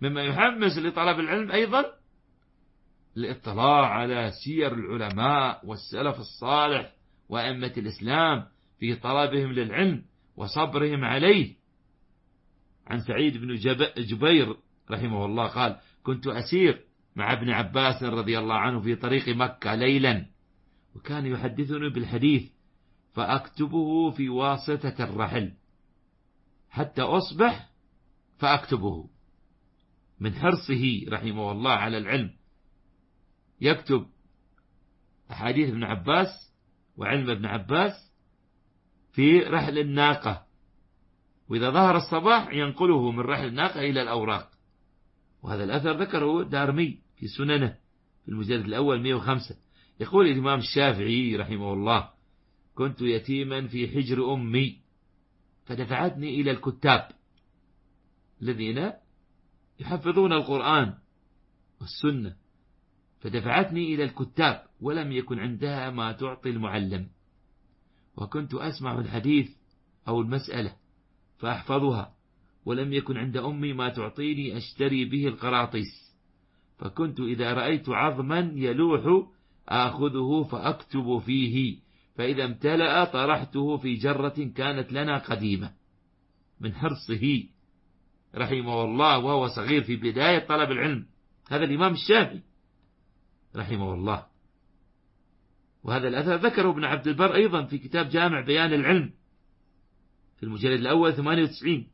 مما يحمس لطلب العلم أيضا الاطلاع على سير العلماء والسلف الصالح وأئمة الإسلام في طلبهم للعلم وصبرهم عليه. عن سعيد بن جبير رحمه الله قال: كنت أسير مع ابن عباس رضي الله عنه في طريق مكة ليلا، وكان يحدثني بالحديث فأكتبه في واسطة الرحل حتى أصبح فأكتبه. من حرصه رحمه الله على العلم يكتب أحاديث ابن عباس وعلم ابن عباس في رحل الناقة، وإذا ظهر الصباح ينقله من رحل الناقة إلى الأوراق. وهذا الأثر ذكره دارمي في سننه في المجلد الأول 105. يقول الإمام الشافعي رحمه الله: كنت يتيما في حجر أمي فدفعتني إلى الكتاب الذين يحفظون القرآن والسنة، فدفعتني إلى الكتاب ولم يكن عندها ما تعطي المعلم، وكنت أسمع الحديث أو المسألة فأحفظها، ولم يكن عند أمي ما تعطيني أشتري به القراطيس، فكنت إذا رأيت عظما يلوح آخذه فأكتب فيه، فإذا امتلأ طرحته في جرة كانت لنا قديمة. من حرصه رحمه الله وهو صغير في بداية طلب العلم، هذا الإمام الشافعي رحمه الله. وهذا الأثر ذكره ابن عبد البر أيضا في كتاب جامع بيان العلم في المجلد الأول 98.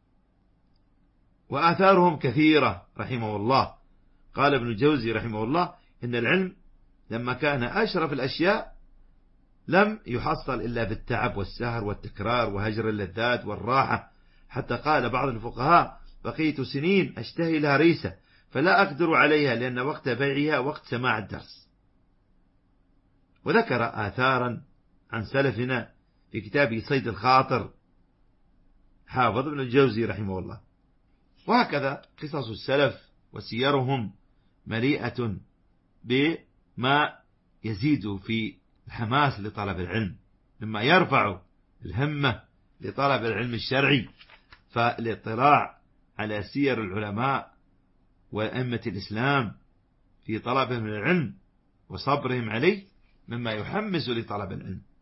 وآثارهم كثيرة رحمه الله. قال ابن الجوزي رحمه الله: إن العلم لما كان أشرف الأشياء لم يحصل إلا بالتعب والسهر والتكرار وهجر اللذات والراحة، حتى قال بعض الفقهاء: بقيت سنين أشتهي لها ريسة فلا أقدر عليها لأن وقت بيعها وقت سماع الدرس. وذكر آثارا عن سلفنا في كتابه صيد الخاطر حافظ ابن الجوزي رحمه الله. وهكذا قصص السلف وسيرهم مليئة بما يزيد في الحماس لطلب العلم، مما يرفع الهمة لطلب العلم الشرعي. فالاطلاع على سير العلماء وأئمة الإسلام في طلبهم للعلم وصبرهم عليه مما يحمس لطلب العلم.